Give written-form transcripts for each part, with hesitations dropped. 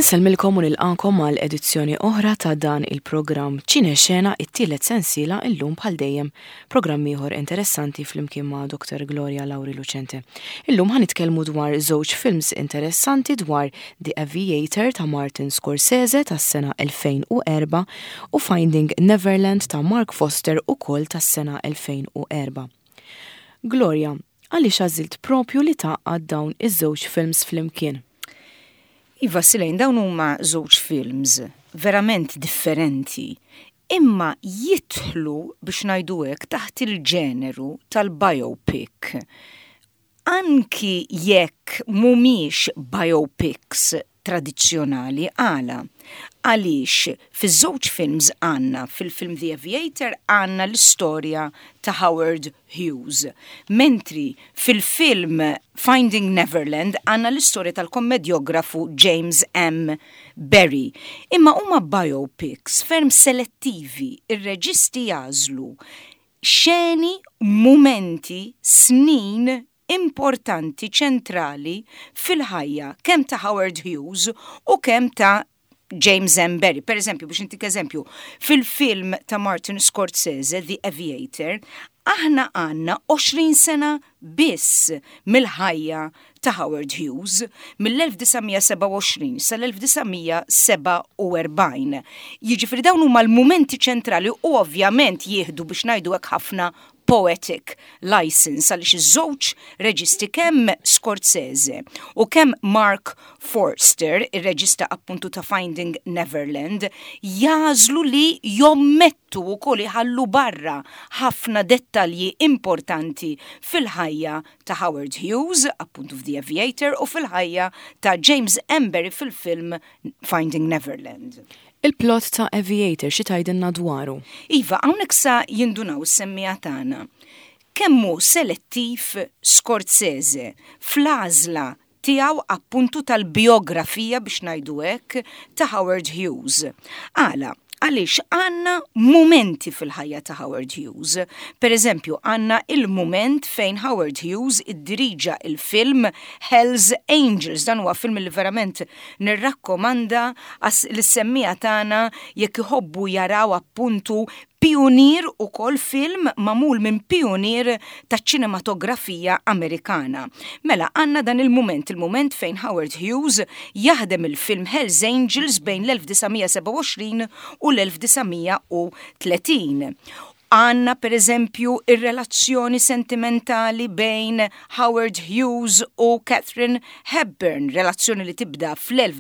Inselmilkom u nilqakom għal edizzjoni oħra ta' dan il-programm Ċinexxena it-tielet sensiela illum bħal dejjem programm ieħor interessanti flimkien ma' Dr. Gloria Lauri Lucente. Illum ħanitkellmu dwar żewġ films interessanti dwar The Aviator ta' Martin Scorsese tas-sena 2004 u Finding Neverland ta' Mark Foster ukoll tas-sena 2004. Gloria, għaliex għażilt propju li taqgħad dawn iż-żewġ films flimkien? Iva Silejn, dawn huma żewġ films verament differenti, imma jidħlu biex ngħidu hekk taħt il-ġeneru tal-biopic. Anki jekk mhumiex biopics tradizzjonali għaliex fiż-żewġ films għandna fil-film The Aviator għandna l-istorja ta' Howard Hughes, mentri fil-film Finding Neverland għandna l-istorja tal-kommedjografu James M. Barrie. Imma huma biopics ferm selettivi, ir-reġisti jażlu xeni, mumenti, snin importanti ċentrali fil-ħajja kemm ta' Howard Hughes u kemm ta' James M. Barrie. Per eżempju, biex intik eżempju, fil-film ta' Martin Scorsese, The Aviator, aħna għandna 20 sena biss mill-ħajja ta' Howard Hughes mill-1927 sal-1947. Jiġifieri dawn huma l-mumenti ċentrali u ovvjament jieħdu biex ngħidu hekk ħafna poetic license għaliex iż-żewġ reġisti kemm Scorsese u kemm Mark Forster, ir-reġista appuntu ta' Finding Neverland, jażlu li jommettu wkoll iħallu barra ħafna dettalji importanti fil-ħajja ta' Howard Hughes, appuntu f'The Aviator, u fil-ħajja ta' James M. Barrie fil-film Finding Neverland. Il-plot ta' Aviator xi tgħidilna dwaru? Iva, hawnhekk sa jindunaw is-semmija tagħna. Kemmu selettiv Scorsese fl-għażla tiegħu appuntu tal-biografija biex ngħidu hekk ta' Howard Hughes. Għaliex għandna mumenti fil-ħajja ta' Howard Hughes. Per eżempju, għandna il-mument fejn Howard Hughes iddiriġa il-film Hell's Angels. Dan huwa film li verament nirrakkomanda l-semmija tagħna jekk iħobbu jaraw appuntu pionier ukoll film mamul minn pionier taċ ċinematografija Amerikana. Mela għandna dan il-mument fejn Howard Hughes jaħdem il-film Hell's Angels bejn l-1927 u l-1930. Għanna per eżempju ir-relazzjoni sentimentali bejn Howard Hughes u Katharine Hepburn, relazzjoni li tibda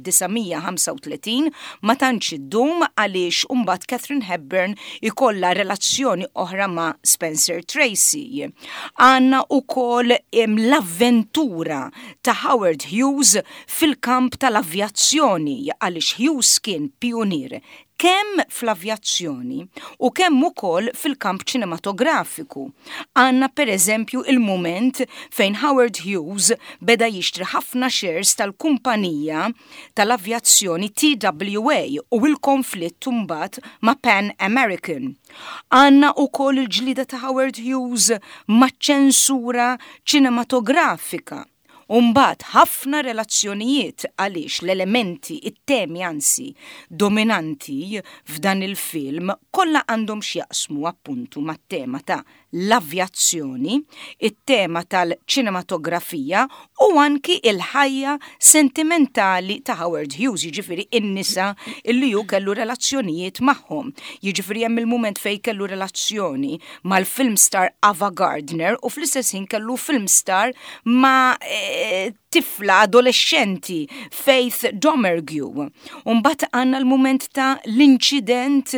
fl-1935 ma tantx iddum għaliex imbagħad Katharine Hepburn ikollha relazzjoni oħra ma' Spencer Tracy. Għandna wkoll l-avventura ta' Howard Hughes fil-kamp tal-avjazzjoni għaliex Hughes kien pionier kemm fl-avjazzjoni u kemm ukoll fil-kamp ċinematografiku. Għandna pereżempju il-mument fejn Howard Hughes beda jixtri ħafna shares tal-kumpanija tal-avjazzjoni TWA u l-konflitt mbagħad ma' Pan American. Għandna ukoll il-ġlida ta' Howard Hughes maċ-ċensura ċinematografika. Mbagħad ħafna relazzjonijiet għaliex l-elementi, it-temi anzi dominanti f'dan il-film kollha għandhom x'jaqsmu appuntu mat-tema ta' l-avjazzjoni, it-tema tal-ċinematografija u anki il-ħajja sentimentali ta' Howard Hughes, jiġifieri in-nisa illi hu kellu relazzjonijiet magħhom. Jiġifieri hemm il-mument fejn kellu relazzjoni mal-film star Ava Gardner u fl-istess ħin kellu film star ma' tifla adolescenti Faith Domergue. Mbagħad għandna l-mument ta' l-inċident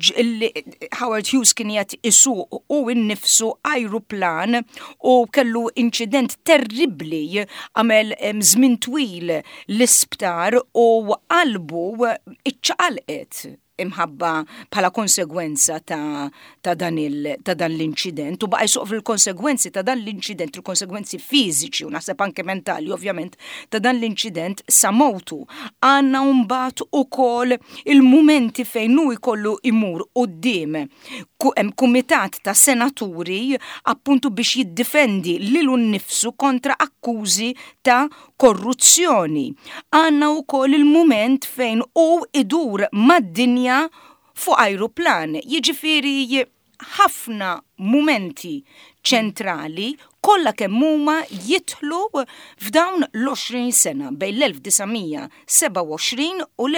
Howard Hughes kien jgħid isuq u innifsu ajruplan u kellu inċident terribbli għamel żmien twil l-isptar u qalbu iċċaqalqet imħabba bħala konsegwenza ta' dan l-inċident u baqa' jsuq fil-konsegwenzi ta' dan l-inċident, il-konsegwenzi fiżiċi u naħseb anke mentali ovvjament ta' dan l-inċident sa mowtu. Għandna mbagħad ukoll il-mumenti fejn hu jkollu imur quddiem kumitat ta' senaturi appuntu biex jiddifendi lilu nnifsu kontra akkużi ta' korruzzjoni. Għanna wkoll il-mument fejn idur mad-dinja fuq ajruplan, jiġifieri ħafna mumenti ċentrali kollha kemm huma jidħlu f'dawn l-20 sena bejn l-1927 u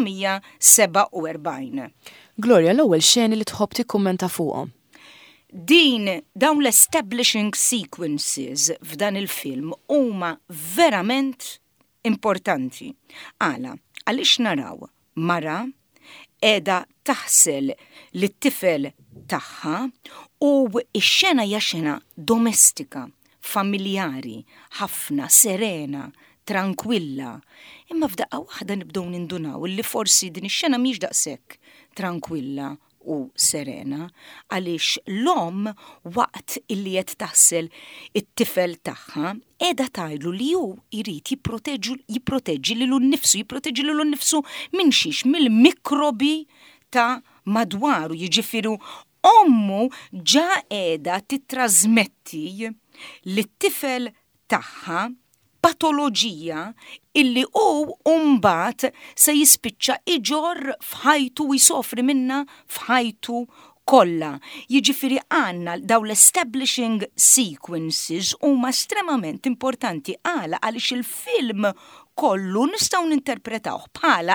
l-1947. Gloria, l-ewwel xeni li tħobb tikkummenta fuqhom. Dawn l-establishing sequences f'dan il-film huma verament importanti. Għaliex naraw mara qiegħda taħsel lit-tifel tagħha u x-xena hija xena domestika, familjari, ħafna, serena, tranquilla. Imma f'daqqa waħda nibdew nindunaw li forsi din ix-xena mhix daqshekk tranquilla u serena għaliex l-om waqt illi qed taħsel it-tifel tagħha qiegħda tgħidlu li hu jrid jipproteġġi lilu nnifsu minn xiex mill-mikrobi ta' madwaru, jiġifieri ommu ġa qiegħda titrasmetti lit-tifel tagħha patoloġija illi mbagħad se jispiċċa iġor f'ħajtu u jsofri minna f'ħajtu kollha. Jiġifieri għandna daw l-establishing sequences huma estremament importanti għaliex il-film kollu nistgħu ninterpretawh bħala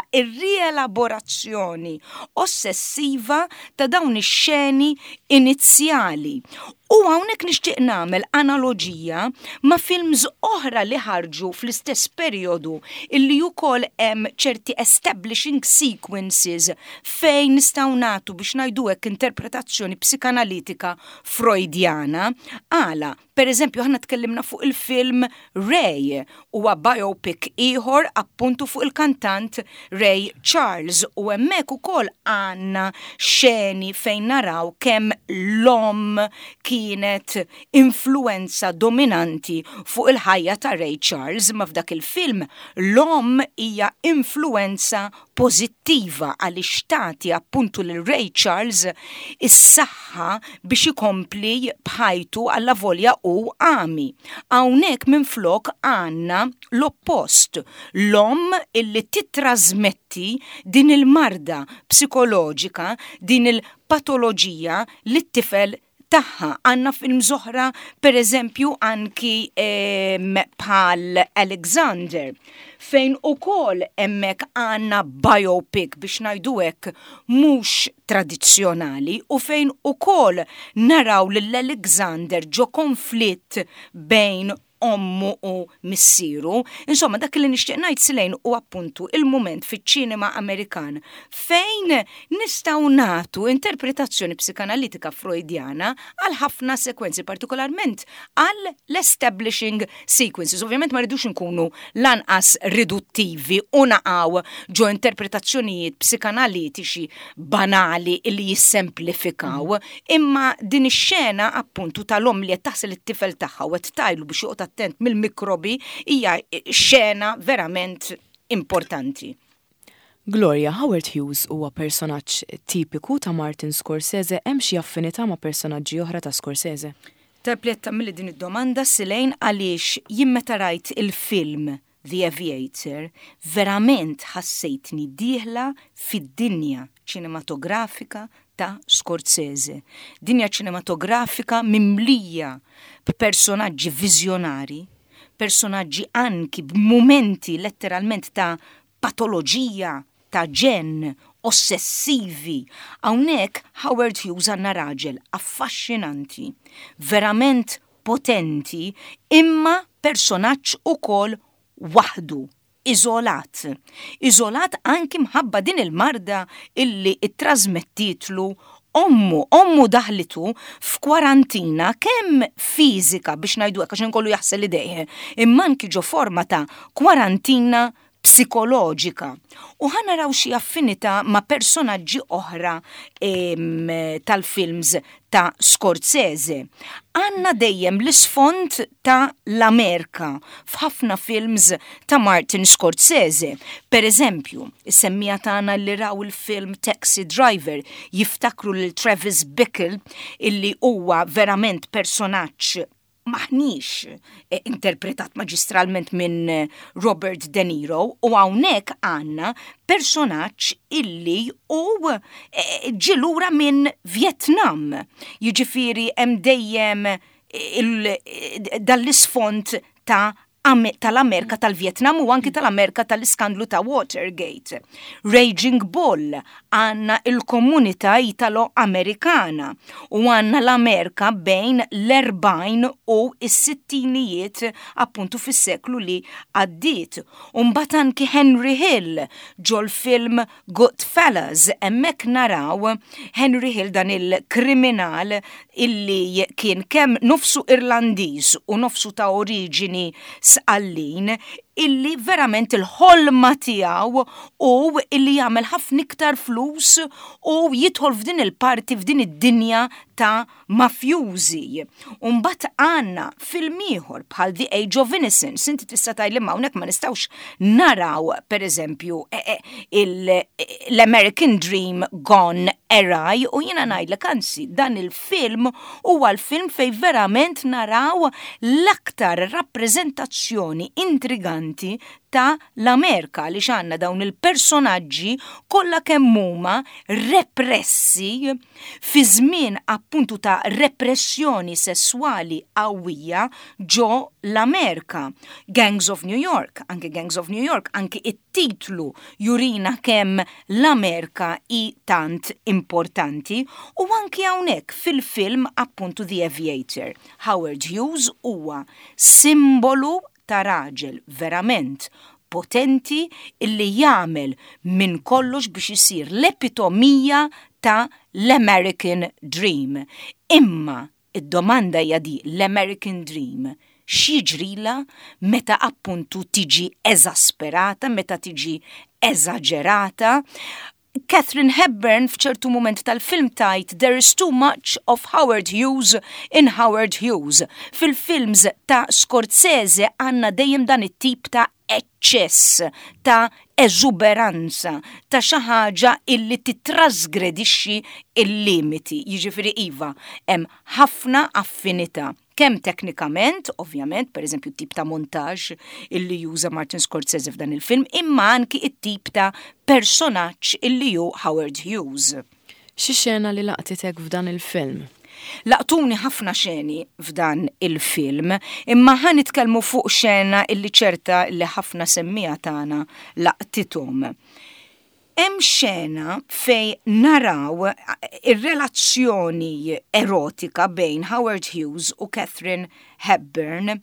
ir-rielaborazzjoni ossessiva ta' dawn ix-xeni inizjali. U hawnhekk nixtieq nagħmel analoġija ma' films oħra li ħarġu fl-istess perjodu illi wkoll hemm ċerti establishing sequences fejn nistgħu nagħtu biex ngħidu hekk interpretazzjoni psikanalitika freudjana. Pereżempju aħna tkellimna fuq il-film Ray huwa biopic ieħor appuntu fuq il-kantant Ray Charles u hemmhekk ukoll għandna xeni fejn naraw kemm l-om kienet influenza dominanti fuq il-ħajja ta' Ray Charles, ma f'dak il-film l-om hija influenza pozittiva għaliex tagħti appuntu lil Ray Charles is-saħħa biex ikompli bħajtu alla volja u għami. Hawnhekk minflok għandna l-oppost, l-om illi titrasmetti din il-marda psikoloġika, din il-patoloġija li t-tifel taħħa. Għanna film zoħra, per eżempju, anki bħal Alexander, fejn ukoll hemmhekk għandna biopic biex ngħidu hekk mhux tradizzjonali u fejn ukoll naraw lill-Alexander ġo konflitt bejn ommu u missieru. Insomma, dak li nixtieq ngħid silejn u appuntu il-mument fiċ-ċinema Amerikan fejn nistgħu nagħtu interpretazzjoni psikanalitika freudjana għal ħafna sekwenzi, partikolarment għal l-establishing sequences. Ovvjament ma rridux nkunu lanqas riduttivi u naqgħu ġo interpretazzjonijiet psikanalitiċi banali li jissemplifikaw, imma din ix-xena appuntu tal-om li qed taħsel it-tifel tagħha u qed tajlu biex joqgħod attent mill-mikrobi hija xena verament importanti. Gloria, Howard Hughes huwa personaġġ tipiku ta' Martin Scorsese, hemm xi affinità ma' personaġġi oħra ta' Scorsese? Tarpletta milli din id-domanda silejn għaliex jien meta rajt il-film The Aviator verament ħassejtni dieħla fid-dinja ċinematografika ta' Scorsese. Dinja ċinematografika mimlija b'personaġġi viżjonari, personaġġi anki b'mumenti letteralment ta' patoloġija, ta' ġen, ossessivi. Hawnhekk Howard Hughes għandna raġel affaxxinanti, verament potenti, imma personaġġ ukoll waħdu. Iżolat anki mħabba din il-marda illi ittrasmettitlu ommu daħlitu f'kwarantina kemm fiżika biex ngħidu hekk għax inkollu jaħsel idejh, imma anki ġo forma ta' kwarantina psikoloġika. U ħanaraw xi affinità ma' personaġġi oħra tal-films ta' Scorsese. Għanna dejjem l-isfond ta' l-Amerika f'ħafna films ta' Martin Scorsese. Per eżempju, is-semmija tagħna li raw il-film Taxi Driver jiftakru lil Travis Bickle illi huwa verament personaġġ maħniex interpretat maġistralment minn Robert De Niro u hawnhekk għandna personaġġ illi u ġilura minn Vietnam. Jiġifieri hemm dejjem dal-isfond tal-Amerika tal-Vietnam u anki tal-Amerika tal-iskandlu ta' Watergate. Raging Bull għanna il-komunità italo-amerikana u għanna l-Amerika bejn l-40 u s-60ijiet appuntu fis-seklu li għaddiet. Mbagħad anki Henry Hill ġol film Goodfellas hemmhekk naraw Henry Hill dan il-kriminal illi kien kemm nofsu Irlandiż u nofsu ta' oriġini sqallin illi verament il-ħolma tiegħu u illi jagħmel ħafna iktar flus u jidħol f'din il-parti f'din id-dinja ta' mafjużi. U mbagħad għandna film ieħor bħal The Age of Innocence, inti tista' tgħidli hawnhekk ma nistgħux naraw pereżempju l-American Dream Gone Awry u jiena ngħidlek anzi dan il-film huwa l-film fejn verament naraw l-aktar rappreżentazzjoni intriganti ta' l-Amerika li xanna dawn il-personaġġi kollha kemm huma repressi fi żmien appuntu ta' repressjoni sessuali qawwija ġo l-Amerika. Gangs of New York, anke it-titlu jurina kemm l-Amerika i tant importanti u anke hawnhekk fil-film appuntu The Aviator. Howard Hughes huwa simbolu ta' raġel verament potenti illi jagħmel minn kollox biex isir l-epitomija ta' l-American Dream. Imma id-domanda hija di l-American Dream x'jiġrila meta appuntu tiġi eżasperata, meta tiġi eżaġerata. Katharine Hepburn f'ċertu moment tal-film tajt there is too much of Howard Hughes in Howard Hughes. Fil-films ta' Scorsese għanna dejjem dan it-tip ta' eċċess, ta' eżuberanza, ta' xi ħaġa illi titrasgredixxi il-limiti. Jiġifieri iva, hemm ħafna affinità. Kemm teknikament, ovvjament, per eżempju tip ta' montaġġ illi juża Martin Scorsese f'dan il-film, imma anki it-tip ta' personaġġ illi ju Howard Hughes. Xi xena li laqtitek f'dan il-film? Laqtuni ħafna xeni f'dan il-film, imma ħan nitkellmu fuq xena illi ċerta li ħafna semmija tagħna laqtithom. Hemm xena fej naraw ir-relazzjoni erotika bejn Howard Hughes u Katharine Hepburn.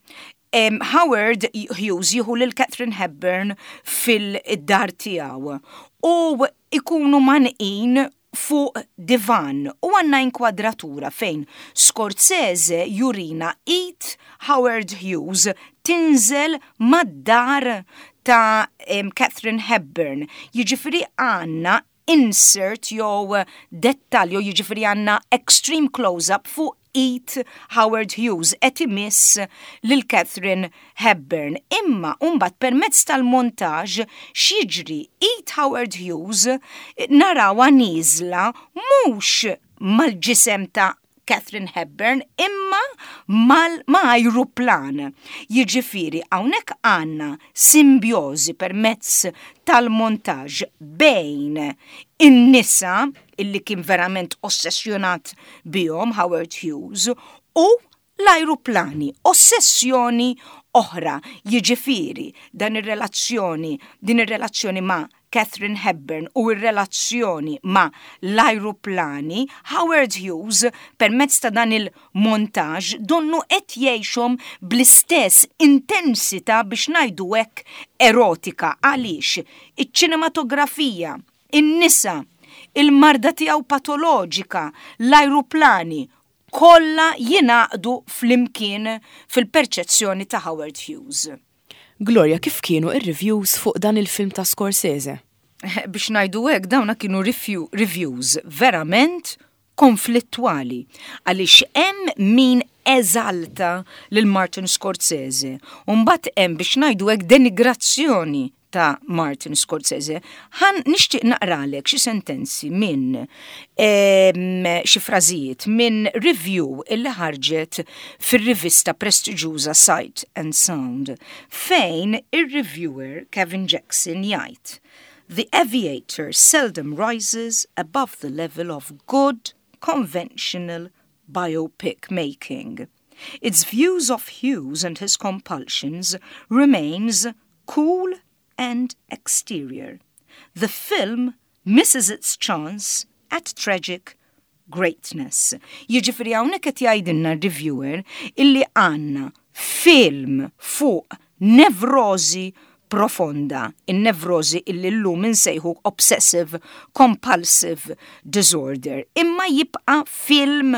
Howard Hughes jieħu lil Katharine Hepburn fil-dar tiegħu u ikunu manqin fuq divan u għanna inkwadratura fejn Scorsese jurina it Howard Hughes tinżel mad-dar ta' Katharine Hepburn. Jiġifieri għanna insert jew dettalju, jiġifieri għanna extreme close-up fuq it Howard Hughes qed imiss lil Katharine Hepburn. Imma mbagħad permezz tal-montaġġ x'jiġri it Howard Hughes narawha nieżla mhux mal-ġisem ta' Katharine Hepburn imma mal-ajruplan. Jiġifieri hawnhekk għandna simbjożi permezz tal-montaġġ bejn in-nisa illi kien verament ossessjonat bihom Howard Hughes u l-ajruplani, ossessjoni oħra. Jiġifieri din ir-relazzjoni ma' Katharine Hepburn u r-relazzjoni ma' l-ajruplani, Howard Hughes permezz ta' dan il-montaġġ donnu qed jgħixhom bl-istess intensità biex ngħidu hekk erotika. Għaliex iċ-ċinematografija, in-nisa, il-marda tiegħu patoloġika, l-ajruplani kollha jingħaqdu flimkien fil-perċezzjoni ta' Howard Hughes. Gloria, kif kienu ir-reviews fuq dan il-film ta' Scorsese? Biex ngħidu hekk dawna kienu reviews verament konflittwali għaliex hemm min eżalta lil Martin Scorsese u mbagħad hemm biex ngħidu hekk denigrazzjoni ta' Martin Scorsese. Nixtieq naqralek xi sentenzi minn xi frażijiet minn review illi ħarġet fir-rivista prestiġjuża Sight and Sound fejn ir-reviewer Kevin Jackson jgħid The Aviator seldom rises above the level of good, conventional biopic making. Its views of Hughes and his compulsions remains cool and exterior. The film misses its chance at tragic greatness. Jiġifieri hawnhekk qed jgħidilna reviewer illi għandna film fuq nevrosi profonda, in-nevrosi illi llum insejħu obsessive compulsive disorder. Imma jibqa' film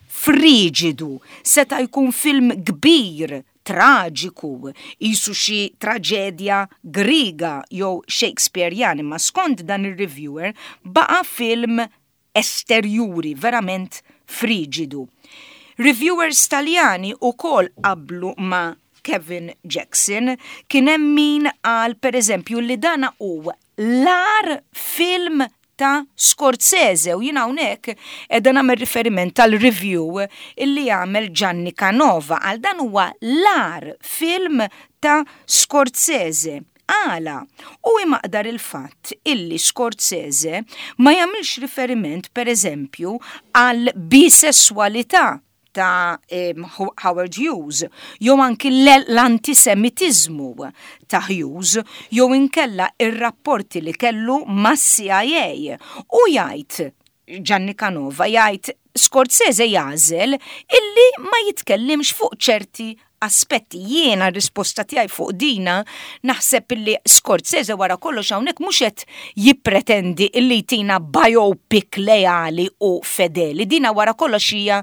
friġidu, seta' jkun film kbir, traġiku, jisu xi traġedja Griega jew Shakespearean, imma skont dan ir-reviewer baqa' film esterjuri, verament friġidu. Reviewers Taljani wkoll qablu ma' Kevin Jackson kien hemm min qal pereżempju li dana huwa l-ar film ta' Scorsese u jien hawnhekk qiegħda nagħmel riferiment tal-review illi jagħmel Gianni Canova għal dan huwa l-ar film ta' Scorsese. Għala, u imaqdar il-fatt illi Scorsese ma jagħmilx riferiment pereżempju għal bisessualità ta' Howard Hughes, jew anki l-antisemitizmu ta' Hughes, jew inkella ir-rapporti li kellu mas-CIA. U jgħid Gianni Canova jgħid Scorsese jażel illi ma jitkellimx fuq ċerti aspetti. Jiena risposta tiegħi fuq dina naħseb illi Scorsese wara kollox hawnhekk mhux qed jippretendi illi jtina biopic lejali u fedeli. Dina wara kollox hija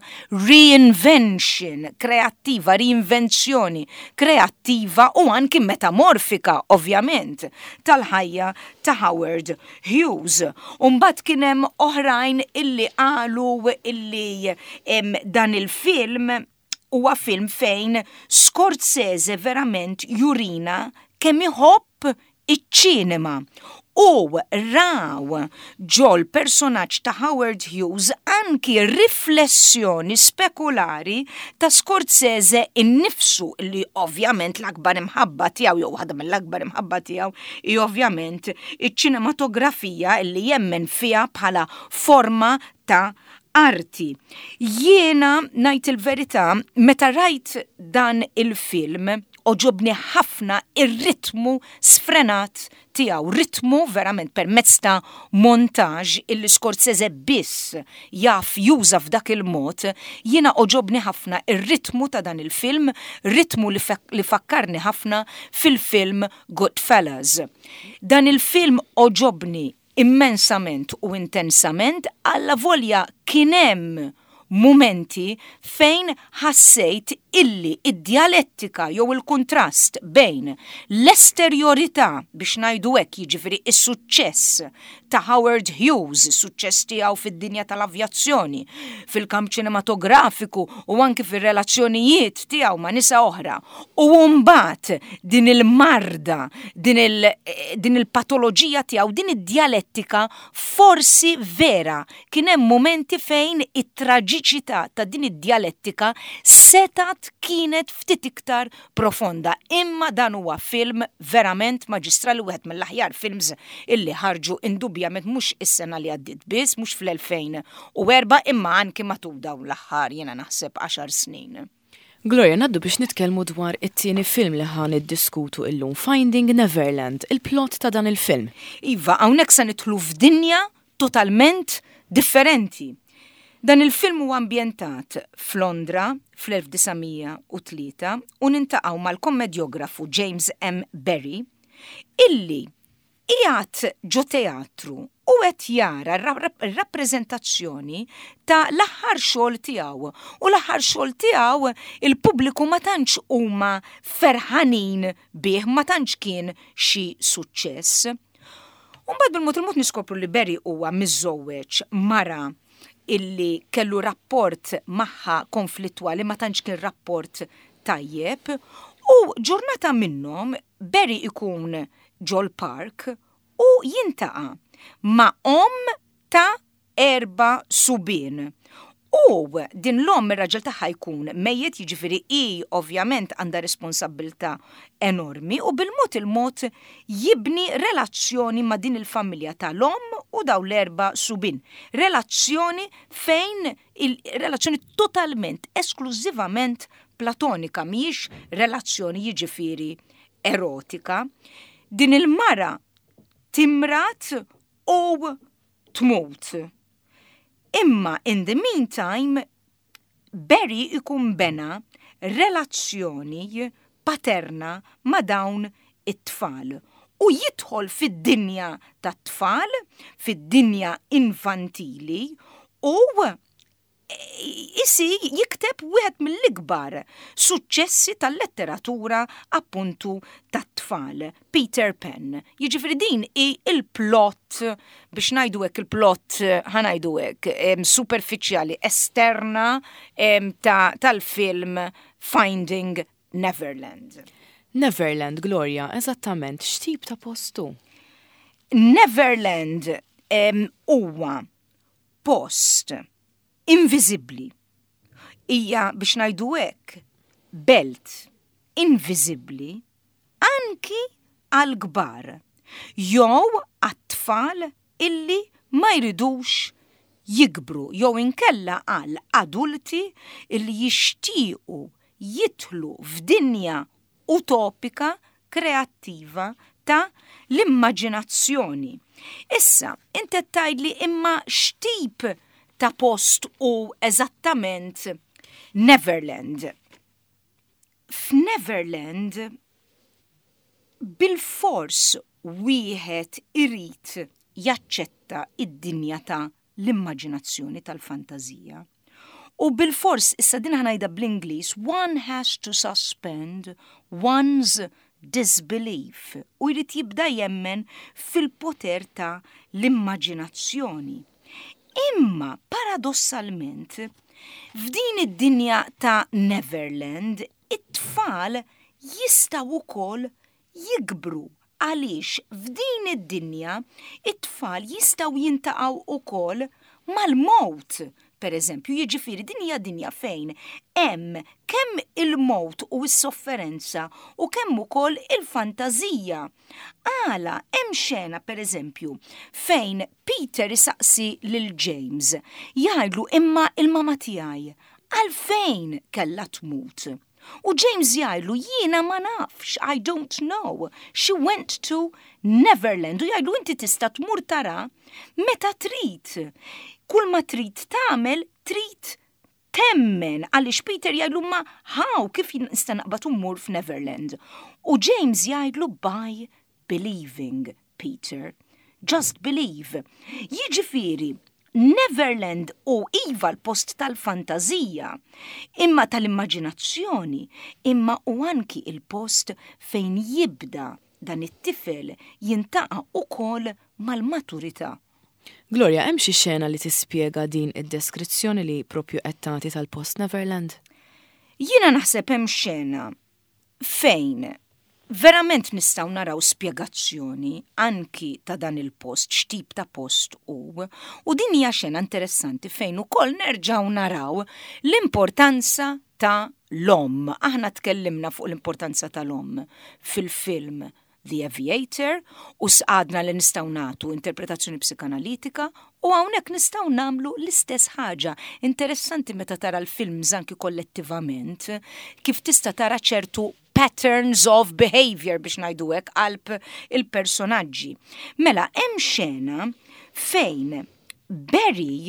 reinvention kreattiva, reinvenzjoni kreattiva u anki metamorfika ovvjament tal-ħajja ta' Howard Hughes. U mbagħad kien hemm oħrajn illi qalu illi dan il-film huwa film fejn Scorsese verament jurina kemm iħobb iċ-ċinema u raw ġol personaġġ ta' Howard Hughes anki riflessjoni spekulari ta' Scorsese innifsu li ovvjament l-akbar imħabba tiegħu jew waħda mill-akbar imħabba tiegħu hi ovvjament iċ-ċinematografija li jemmen fiha bħala forma ta' arti. Jiena ngħid il-verità meta rajt dan il-film oġobni ħafna ir-ritmu sfrenat tiegħu, ritmu verament permezz ta' montaġġ illi Scorsese biss jaf juża f'dak il-mod, jiena oġobni ħafna ir-ritmu ta' dan il-film, ritmu li fakkarni ħafna fil-film Goodfellas. Dan il-film oġobni immensament u intensament alla volja kienem momenti fejn ħassejt illi id-dialettika jew il-kontrast bejn l-esterjorità biex ngħidu hekk jiġifieri is-suċċess ta' Howard Hughes, is-suċċess tiegħu fid-dinja tal-avjazzjoni, fil-kamp ċinematografiku u anke fir-relazzjonijiet tiegħu ma' nisa oħra. U mbagħad din il-marda, din il-patoloġija tiegħu, din id-dialettika forsi vera kien hemm momenti fejn it-traġiċità ta' din id-dialettika setat kienet ftit iktar profonda. Imma dan huwa film verament maġistrali wieħed mill-aħjar films illi ħarġu indubjament mhux is-sena li għaddiet biss, mhux fl-2004 imma anke matul dawn l-aħħar jiena naħseb 10 snin. Gloria, naddu biex nitkellmu dwar it-tieni film li ħan iddiskutu illum, Finding Neverland, il-plot ta' dan il-film. Iva, hawnhekk se nidħlu f'dinja totalment differenti. Dan il-film huwa ambjentat f'Londra fl-1903 u nintaqgħu mal-kommedjografu James M. Barrie illi qiegħed ġo teatru u qed jara r-rappreżentazzjoni ta' l-aħħar xogħol tiegħu. U l-aħħar xogħol tiegħu il-pubbliku ma tantx huma ferħanin bih, ma tantx kien xi suċċess. U mbagħad bil-mod il-mod niskopru li Barry huwa miżżewweġ mara illi kellu rapport magħha konflittwali, ma tantx kien rapport tajjeb, u ġurnata minnhom Barry ikun ġol park u jintaqa' ma' ta' 4 subien. U din l-om ir-raġel tagħha jkun mejjed, jiġifieri hi ovvjament għandha responsabilità enormi u bil-mod il-mod jibni relazzjoni ma' din il-familja tal-om u daw l-4 subien. Relazzjoni fejn relazzjoni totalment, esklużivament platonika, mhijiex relazzjoni jiġifieri erotika. Din il-mara timrat u tmut. Imma in the meantime, Barry ikun bena relazzjoni paterna ma' dawn it-tfal u jidħol fid-dinja tat-tfal, fid-dinja infantili u jikteb wieħed mill-ikbar suċċessi tal-letteratura appuntu tat-tfal, Peter Pan. Jiġifieri din il-plot, biex ngħidu hekk il-plot ħanajdu hekk superfiċjali esterna tal-film Finding Neverland. Neverland, Gloria, eżattament x'tip ta' postu? Neverland huwa post invisibbli. Hija biex ngħidu hekk belt invisibbli anki għal kbar jew għat-tfal illi ma jridux jikbru jew inkella għal adulti illi jixtiequ jidħlu f'dinja utopika kreattiva ta' l-immaġinazzjoni. Issa, inti tgħidli imma x'tip ta' post u eżattament Neverland. F'Neverland bil-fors wieħed irid jaċċetta id-dinja ta' l-immaġinazzjoni tal-fantazija. U bil-fors issa din ħanajda bl-Ingliż, one has to suspend one's disbelief u jrid jibda jemmen fil-poter ta' l-immaġinazzjoni. Imma paradossalment f'din id-dinja ta' Neverland it-tfal jistgħu wkoll jikbru għaliex f'din id-dinja it-tfal jistgħu jintaqgħu wkoll mal-mowt. Pereżempju, jiġifieri din hija dinja fejn hemm kemm il-mowt u s-sofferenza u kemm ukoll il-fantażija. Għala hemm xena pereżempju fejn Peter isaqsi lil James jgħidlu imma il-mama tiegħi għalfejn kellha tmut. U James jgħidlu jiena ma nafx, I don't know. She went to Neverland. U jgħidlu inti tista' tmur tara meta trid. Kull ma trid tagħmel trid temmen għaliex Peter jgħidlu ma how kif nista' naqbad mmur f'Neverland. U James jgħidlu by believing, Peter. Just believe. Jiġifieri Neverland u iva l-post tal-fantazija, imma tal-immaġinazzjoni, imma u anki il-post fejn jibda dan it-tifel jintaqa' ukoll mal-maturità. Gloria, hemm xi xena li tispjega din id-deskrizzjoni li propju qed tagħti tal-post Neverland? Jiena naħseb hemm xena fejn verament nistgħu naraw spjegazzjoni anki ta' dan il-post, x'tip ta' post u din hija xena interessanti fejn ukoll nerġgħu naraw l-importanza ta' l-om. Aħna tkellimna fuq l-importanza tal-om fil-film The Aviator u sqadna li nistgħu nagħtu interpretazzjoni psikanalitika u hawnhekk nistgħu nagħmlu l-istess ħaġa. Interessanti meta tara l-films anki kollettivament kif tista' tara ċertu patterns of behavior biex ngħidu hekk qalb il-personaġġi. Mela hemm xena fejn Barry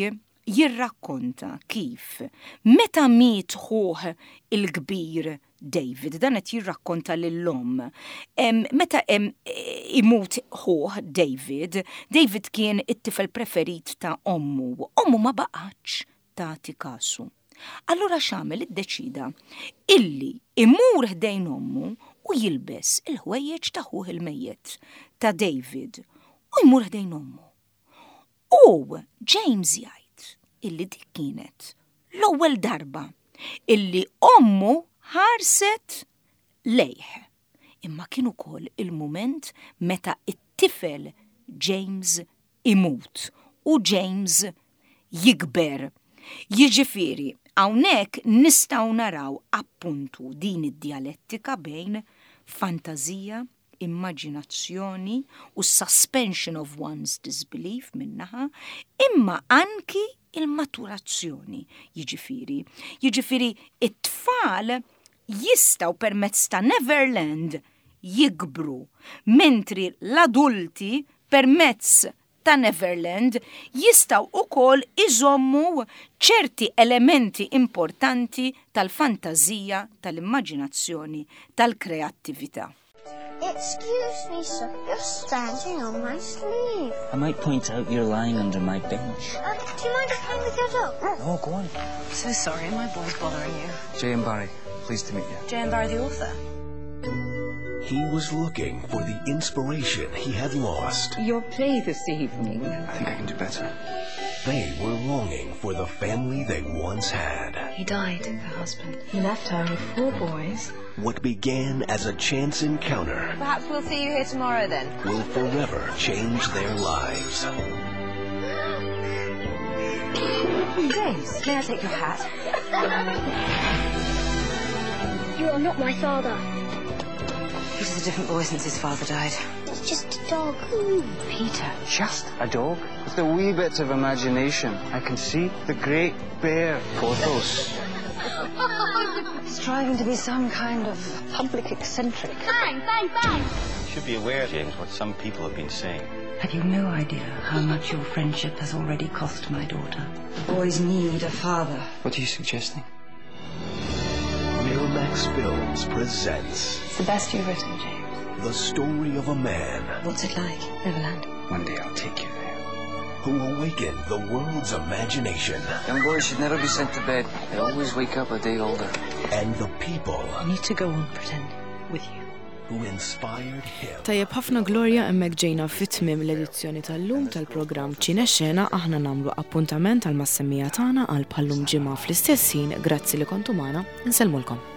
jirrakkonta kif meta miet ħuħ il-kbir David, dan qed jirrakkonta lill-om. Meta imut ħuħ David kien it-tifel preferit ta' ommu. Ommu ma baqgħetx tagħti kasu. Allura x'għamel iddeċida illi imur ħdejn ommu u jilbes il-ħwejjeġ ta' ħuħ il-mejjet ta' David u jmur ħdejn ommu. U James jgħid illi dik kienet l-ewwel darba illi ommu ħarset lejh. Imma kien ukoll il-mument meta it-tifel James imut u James jikber. Jiġifieri, hawnhekk nistgħu naraw appuntu din id-dialettika bejn fantazija, immaġinazzjoni u suspension of one's disbelief minnaħa, imma anki il-maturazzjoni. Jiġifieri it-tfal jistaw permezz ta' Neverland jikbru, mentri l-adulti permezz ta' Neverland jistaw ukoll iżommu ċerti elementi importanti tal-fantazija, tal-immaġinazzjoni, tal-kreattività. Excuse me, sir. You're standing on my sleeve. I might point out you're lying under my bench. Do you mind if I with your dog? Oh, go on. So sorry, my boy's bothering you. J.M. Barrie, pleased to meet you. J.M. Barrie, the author. He was looking for the inspiration he had lost. Your play this evening. I think I can do better. They were longing for the family they once had. He died, her husband. He left her with 4 boys. What began as a chance encounter Perhaps we'll see you here tomorrow then. will forever change their lives. James, may I take your hat? You are not my father. He's a different boy since his father died. It's just a dog. Peter. Just a dog? With a wee bit of imagination, I can see the Great Bear. Porthos. Striving to be some kind of public eccentric. Bang, bang, bang. You should be aware, James, what some people have been saying. Have you no idea how much your friendship has already cost my daughter? The boys need a father. What are you suggesting? Miramax Films presents It's the best you've written, James. the story of a man What's it like, Neverland? One day I'll take you there. who awakened the world's imagination Young boys should never be sent to bed. They always wake up a day older. and the people I need to go on pretending with you. who inspired him. Tajjeb ħafna Gloria hemmhekk ġejna fit-tmiem l-edizzjoni tal-lum tal-programm Ċinexxena aħna nagħmlu appuntament għal massemmija tagħna għal bħallum ġimgħa fl-istess ħin, grazzi li kontu magħna, insellmulkom.